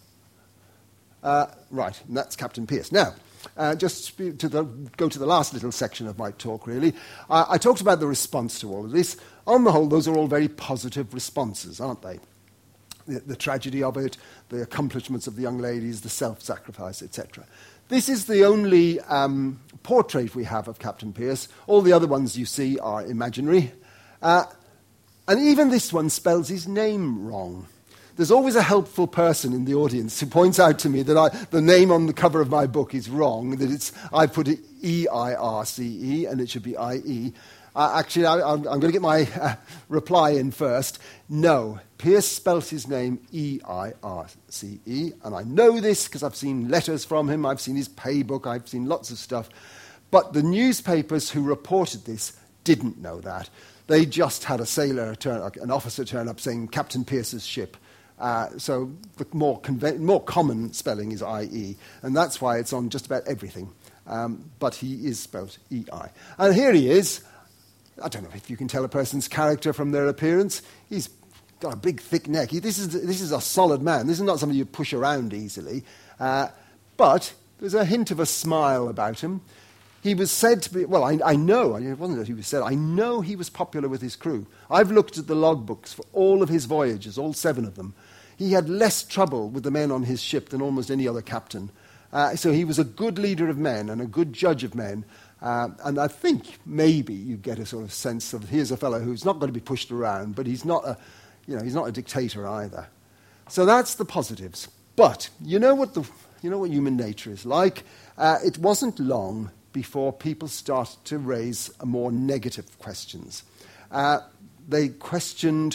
Right, and that's Captain Pearce. Now, just go to the last little section of my talk, really. I talked about the response to all of this. On the whole, those are all very positive responses, aren't they? The tragedy of it, the accomplishments of the young ladies, the self-sacrifice, etc. This is the only portrait we have of Captain Pearce. All the other ones you see are imaginary. And even this one spells his name wrong. There's always a helpful person in the audience who points out to me that the name on the cover of my book is wrong, that I put it E-I-R-C-E, and it should be I-E. Actually, I'm going to get my reply in first. No, Pearce spells his name E-I-R-C-E, and I know this because I've seen letters from him, I've seen his pay book, I've seen lots of stuff. But the newspapers who reported this didn't know that. They just had an officer turn up saying Captain Pearce's ship. So the more common spelling is I-E, and that's why it's on just about everything. But he is spelled E-I. And here he is. I don't know if you can tell a person's character from their appearance. He's got a big, thick neck. This is a solid man. This is not somebody you push around easily. But there's a hint of a smile about him. He was said to be, well, I know, it wasn't that he was said, I know he was popular with his crew. I've looked at the logbooks for all of his voyages, all 7 of them. He had less trouble with the men on his ship than almost any other captain. So he was a good leader of men and a good judge of men. And I think maybe you get a sort of sense of here's a fellow who's not going to be pushed around, but he's not a dictator either. So that's the positives. But you know what human nature is like. It wasn't long before people started to raise more negative questions. They questioned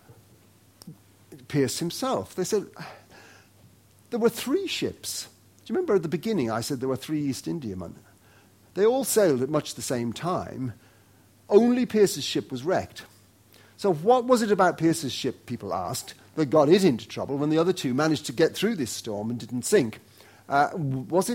Pearce himself. They said, there were 3 ships. Do you remember at the beginning I said there were 3 East Indiamen? They all sailed at much the same time. Only Pearce's ship was wrecked. So what was it about Pearce's ship, people asked, that got it into trouble when the other 2 managed to get through this storm and didn't sink? Was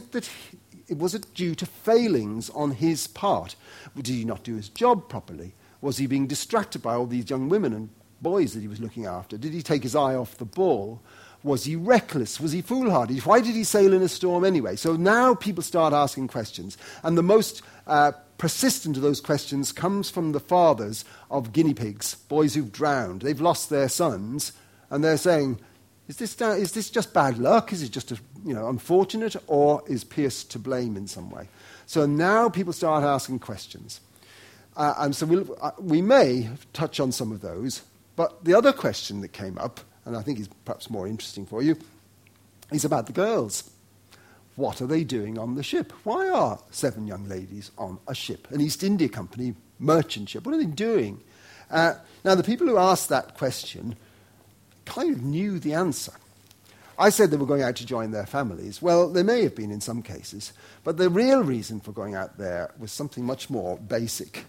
it due to failings on his part? Did he not do his job properly? Was he being distracted by all these young women and boys that he was looking after? Did he take his eye off the ball? Was he reckless? Was he foolhardy? Why did he sail in a storm anyway? So now people start asking questions. And the most persistent of those questions comes from the fathers of guinea pigs, boys who've drowned. They've lost their sons, and they're saying, is this just bad luck? Is it just unfortunate? Or is Pearce to blame in some way? So now people start asking questions. And so we may touch on some of those. But the other question that came up, and I think is perhaps more interesting for you, is about the girls. What are they doing on the ship? Why are 7 young ladies on a ship, an East India Company merchant ship? What are they doing? Now, the people who asked that question kind of knew the answer. I said they were going out to join their families. Well, they may have been in some cases, but the real reason for going out there was something much more basic.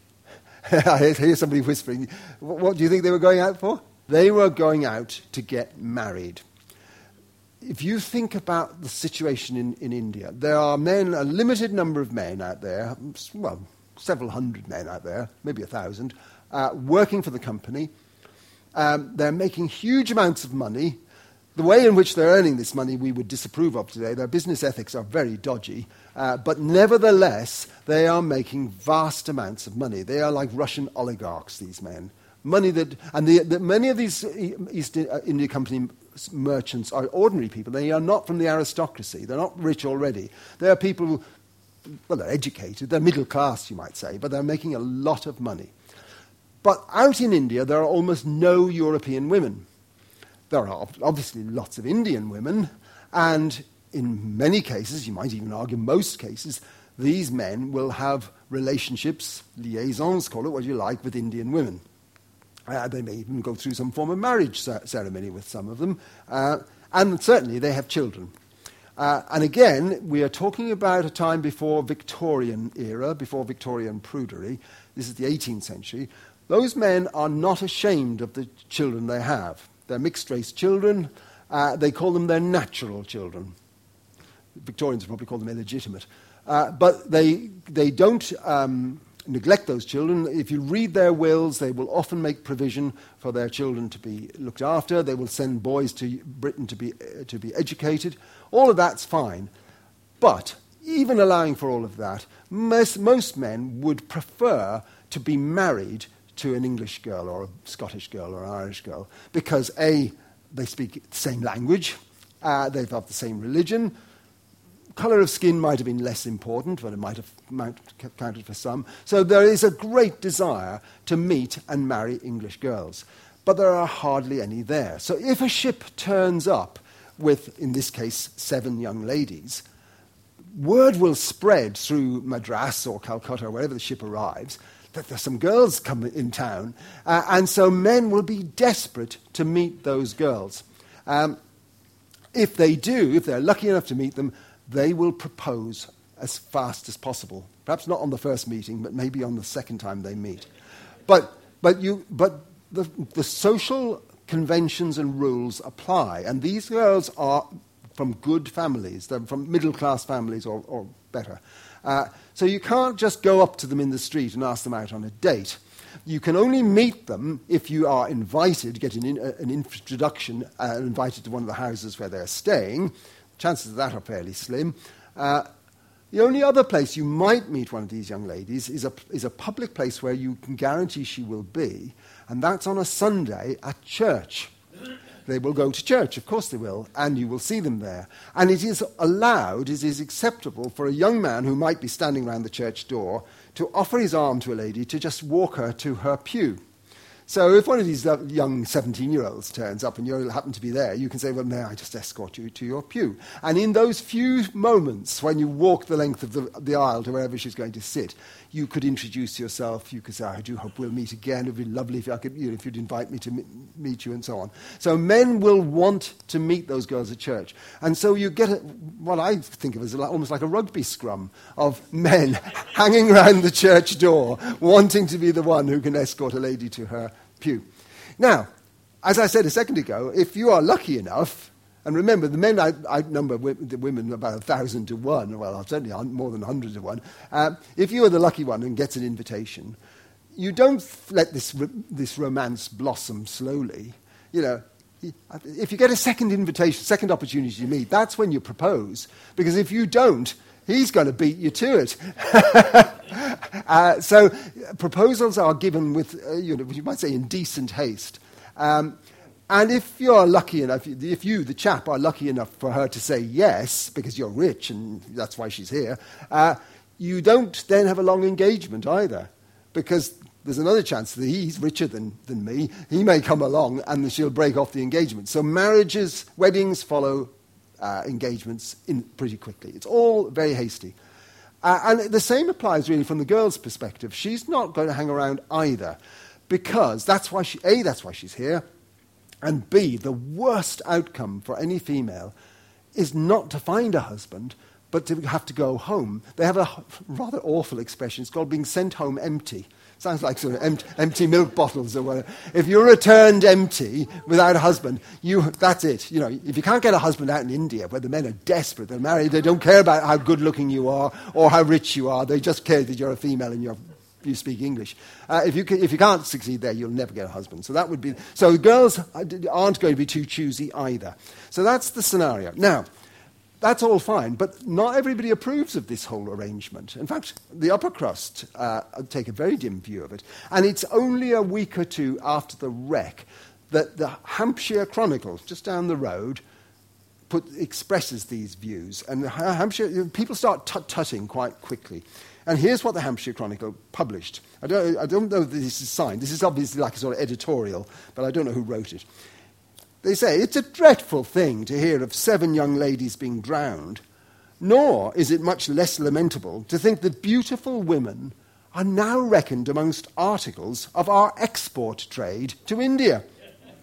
I hear somebody whispering, what do you think they were going out for? They were going out to get married. If you think about the situation in India, there are men, a limited number of men out there, well, several hundred men out there, maybe 1,000, working for the company. They're making huge amounts of money. The way in which they're earning this money we would disapprove of today. Their business ethics are very dodgy. But nevertheless, they are making vast amounts of money. They are like Russian oligarchs, these men. Many of these East India Company merchants are ordinary people. They are not from the aristocracy. They're not rich already. They are people who, well, they're educated. They're middle class, you might say, but they're making a lot of money. But out in India, there are almost no European women. There are obviously lots of Indian women, and in many cases, you might even argue most cases, these men will have relationships, liaisons, call it what you like, with Indian women. They may even go through some form of marriage ceremony with some of them. And certainly they have children. And again, we are talking about a time before Victorian era, before Victorian prudery. This is the 18th century. Those men are not ashamed of the children they have. They're mixed-race children. They call them their natural children. Victorians probably call them illegitimate. But they don't neglect those children. If you read their wills, they will often make provision for their children to be looked after. They will send boys to Britain to be educated. All of that's fine. But even allowing for all of that, most men would prefer to be married to an English girl or a Scottish girl or an Irish girl because, A, they speak the same language, they've got the same religion. Colour of skin might have been less important, but it might have counted for some. So there is a great desire to meet and marry English girls. But there are hardly any there. So if a ship turns up with, in this case, 7 young ladies, word will spread through Madras or Calcutta, or wherever the ship arrives, that there's some girls coming in town. And so men will be desperate to meet those girls. If they do, if they're lucky enough to meet them, they will propose as fast as possible. Perhaps not on the first meeting, but maybe on the second time they meet. But the social conventions and rules apply, and these girls are from good families. They're from middle-class families or better. So you can't just go up to them in the street and ask them out on a date. You can only meet them if you are invited, get an introduction, invited to one of the houses where they're staying. Chances of that are fairly slim. The only other place you might meet one of these young ladies is a public place where you can guarantee she will be, and that's on a Sunday at church. They will go to church, of course they will, and you will see them there. And it is allowed, it is acceptable for a young man who might be standing around the church door to offer his arm to a lady to just walk her to her pew. So if one of these young 17-year-olds turns up and you happen to be there, you can say, well, may I just escort you to your pew? And in those few moments when you walk the length of the aisle to wherever she's going to sit, you could introduce yourself. You could say, I do hope we'll meet again. It would be lovely if if you'd invite me to meet you and so on. So men will want to meet those girls at church. And so you get what I think of as almost like a rugby scrum of men hanging around the church door wanting to be the one who can escort a lady to her pew. Now, as I said a second ago, if you are lucky enough, and remember, the men outnumber the women about 1,000 to 1, well, certainly more than 100 to 1. If you are the lucky one and gets an invitation, you don't let this romance blossom slowly. You know, if you get a second invitation, second opportunity to meet, that's when you propose. Because if you don't, he's going to beat you to it. So proposals are given with, you might say, in decent haste. And if you're lucky enough, if you, the chap, are lucky enough for her to say yes, because you're rich and that's why she's here, you don't then have a long engagement either. Because there's another chance that he's richer than me. He may come along and she'll break off the engagement. So weddings follow engagements in pretty quickly. It's all very hasty. And the same applies really from the girl's perspective. She's not going to hang around either, because that's why she's here, and B, the worst outcome for any female is not to find a husband, but to have to go home. They have a rather awful expression. It's called being sent home empty. Sounds like sort of empty milk bottles or whatever. If you're returned empty without a husband, that's it. You know, if you can't get a husband out in India where the men are desperate, they're married, they don't care about how good looking you are or how rich you are. They just care that you're a female and you speak English. If you can't succeed there, you'll never get a husband. So girls aren't going to be too choosy either. So that's the scenario. Now, that's all fine, but not everybody approves of this whole arrangement. In fact, the upper crust take a very dim view of it. And it's only a week or two after the wreck that the Hampshire Chronicle, just down the road, expresses these views. And Hampshire people start tutting quite quickly. And here's what the Hampshire Chronicle published. I don't know if this is signed. This is obviously like a sort of editorial, but I don't know who wrote it. They say, it's a dreadful thing to hear of 7 young ladies being drowned, nor is it much less lamentable to think that beautiful women are now reckoned amongst articles of our export trade to India.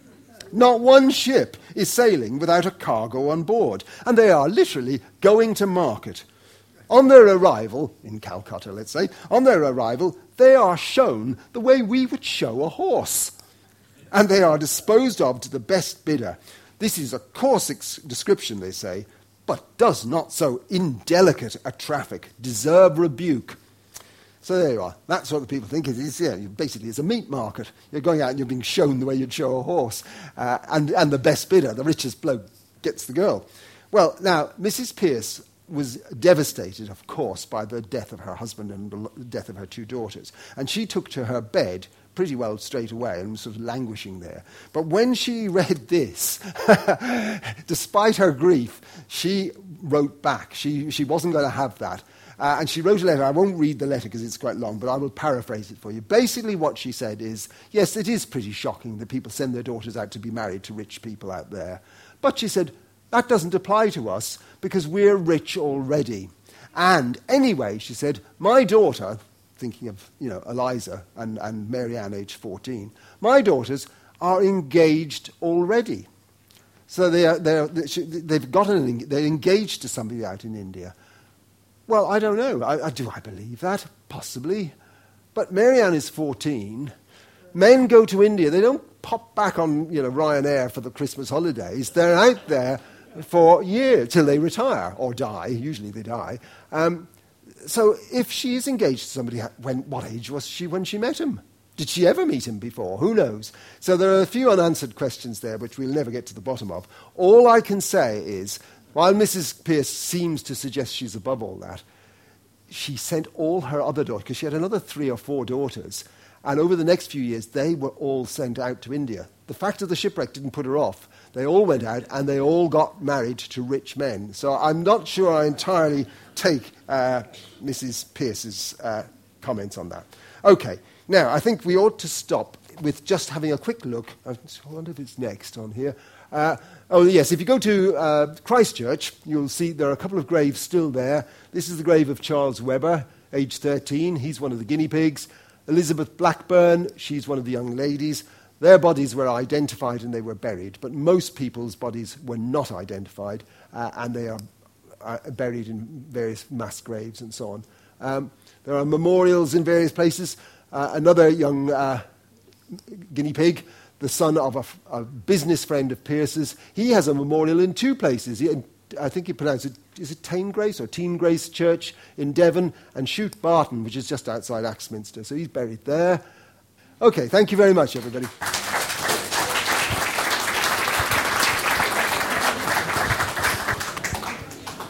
Not one ship is sailing without a cargo on board, and they are literally going to market. On their arrival, in Calcutta, let's say, on their arrival, they are shown the way we would show a horse. And they are disposed of to the best bidder. This is a coarse description, they say, but does not so indelicate a traffic deserve rebuke? So there you are. That's what the people think it is. Yeah, basically, it's a meat market. You're going out and you're being shown the way you'd show a horse. And the best bidder, the richest bloke, gets the girl. Well, now, Mrs. Pearce was devastated, of course, by the death of her husband and the death of her 2 daughters. And she took to her bed pretty well straight away and was sort of languishing there. But when she read this, despite her grief, she wrote back. She wasn't going to have that. And she wrote a letter. I won't read the letter because it's quite long, but I will paraphrase it for you. Basically what she said is, yes, it is pretty shocking that people send their daughters out to be married to rich people out there. But she said, that doesn't apply to us because we're rich already. And anyway, she said, my daughter, thinking of Eliza and Mary Ann, aged 14, my daughters are engaged already. So they're engaged to somebody out in India. Well, I don't know. Do I believe that? Possibly. But Mary Ann is 14. Men go to India. They don't pop back on Ryanair for the Christmas holidays. They're out there for years till they retire or die. Usually they die. So if she is engaged to somebody, what age was she when she met him? Did she ever meet him before? Who knows? So there are a few unanswered questions there which we'll never get to the bottom of. All I can say is, while Mrs. Pearce seems to suggest she's above all that, she sent all her other daughters, because she had another 3 or 4 daughters, and over the next few years, they were all sent out to India. The fact of the shipwreck didn't put her off. They all went out, and they all got married to rich men. So I'm not sure I entirely take Mrs. Pearce's comments on that. Okay, now I think we ought to stop with just having a quick look. I wonder if it's next on here. Yes, if you go to Christchurch, you'll see there are a couple of graves still there. This is the grave of Charles Webber, age 13. He's one of the guinea pigs. Elizabeth Blackburn, she's one of the young ladies. Their bodies were identified and they were buried, but most people's bodies were not identified, and they are buried in various mass graves and so on. There are memorials in various places. Another young guinea pig, the son of a business friend of Pearce's, he has a memorial in 2 places. I think you pronounce it, is it Tane Grace or Teen Grace Church in Devon, and Chute Barton, which is just outside Axminster. So he's buried there. Okay, thank you very much, everybody.